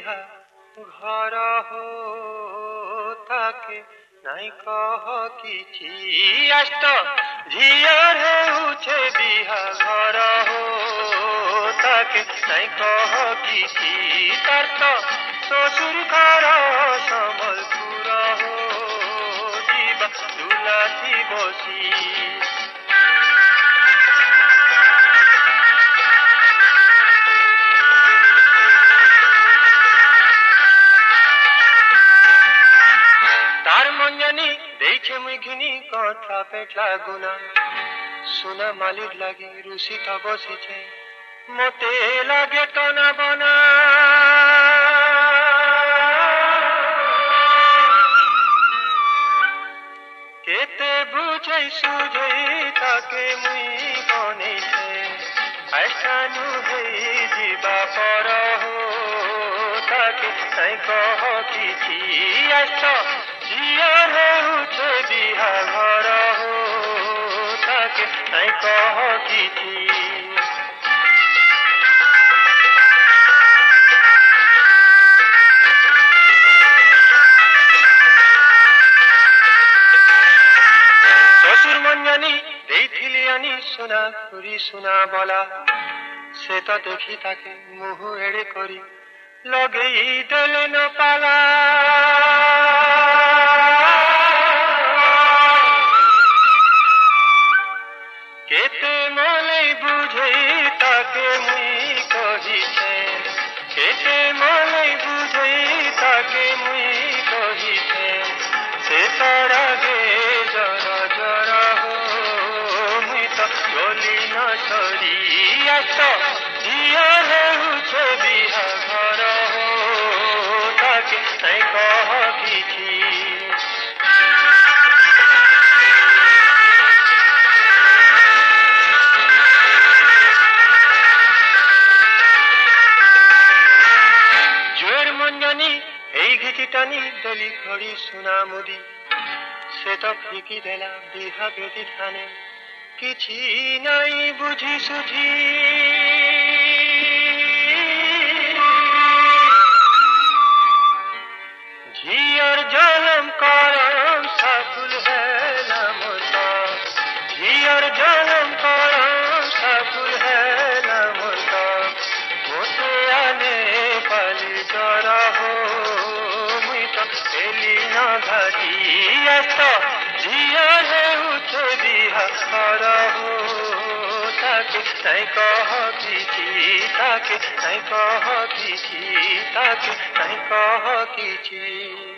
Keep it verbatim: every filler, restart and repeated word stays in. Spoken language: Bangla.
বিহা ঘর হো তাকে নাই কহ କିଛି আষ্ট ঝিয়র হেউছে বিহা ঘর হো তাকে নাই কহ କିଛି তার তো শ্বশুর ঘর সম্বলপুর হো ଯିବା দুলাঠি বসি দেখে মুই ঘিনি কথা পেটলা গুনা সোনা মালির লাগি রুষিত বসিছে মতে লাগে টনা বনা কেতে বুঝাই সুঝাই তাকে মুই বনেছে আইসানু হই ଯିବା পর হো তাকে নাই কহ କିଛି আইস ঝিয়র হেউছে বিহা ঘর হো তাকে নাই কহ କିଛି শ্বশুর মঞ্জানি ଦେଇଥିଲି আনি সোনা করি সোনা বলা সে তো দেখি তাকে মুহ এড়ে করি লগেই দেলে ন পালা কেতে মলে বুঝাই তাকে মুই কহিছে কেতে মলে বুঝাই তাকে মুই কহিছে সে তার আগে জর জর হো মুই তো গলি ন সরি আস ঝিয়র হেউছে বিহা ঘর হো তাকে নাই কহ କିଛି এই ঘিটি টানি দেলি ঘড়ি সোনা মুদি সে তো ফিকি দেলা বিহা বেদি ধানে କିଛି নাই বুঝি সুঝি ঝিয়র জলম করম সাফুল হেলা মোতা ঝিয়র জলম করম সাফুল হেলা মোতা মোতে আনে পালি জর হো এলি না ঘাটি আস ঝিয়র হেউছে বিহা ঘর হো তাকে নাই কহ କିଛି তাকে নাই কহ କିଛି তাকে নাই কহ କିଛି